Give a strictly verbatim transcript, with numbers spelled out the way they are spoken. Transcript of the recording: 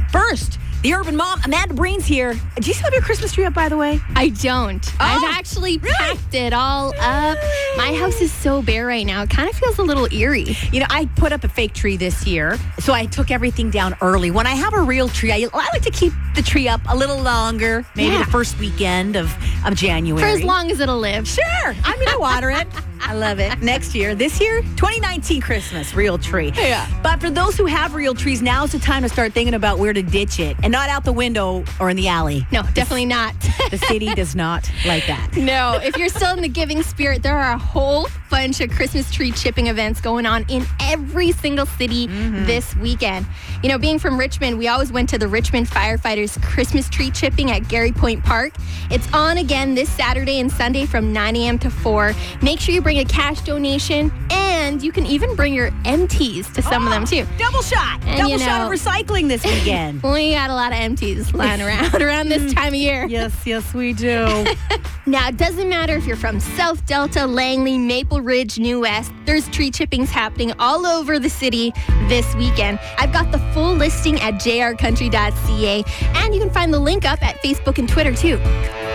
First, the urban mom, Amanda Breen's here. Do you still have your Christmas tree up, by the way? I don't. Oh, I've actually really? packed it all up. My house is so bare right now. It kind of feels a little eerie. You know, I put up a fake tree this year, so I took everything down early. When I have a real tree, I, I like to keep the tree up a little longer, maybe Yeah. the first weekend of, of January. For as long as it'll live. Sure. I'm going to water it. I love it. Next year, this year, twenty nineteen Christmas, real tree. Yeah. But for those who have real trees, now's the time to start thinking about where to ditch it and not out the window or in the alley. No, definitely not. The city does not like that. No, if you're still in the giving spirit, there are a whole bunch of Christmas tree chipping events going on in every single city Mm-hmm. this weekend. You know, being from Richmond, we always went to the Richmond Firefighters Christmas tree chipping at Gary Point Park. It's on again this Saturday and Sunday from nine a.m. to four. Make sure you bring a cash donation, and you can even bring your empties to some of them too. Double shot. And Double you shot know- of recycling this weekend. We got a lot of empties lying around around this time of year. Yes, yes, we do. Now, it doesn't matter if you're from South Delta, Langley, Maple Ridge, New West. There's tree chippings happening all over the city this weekend. I've got the full listing at j r country dot c a, and you can find the link up at Facebook and Twitter, too.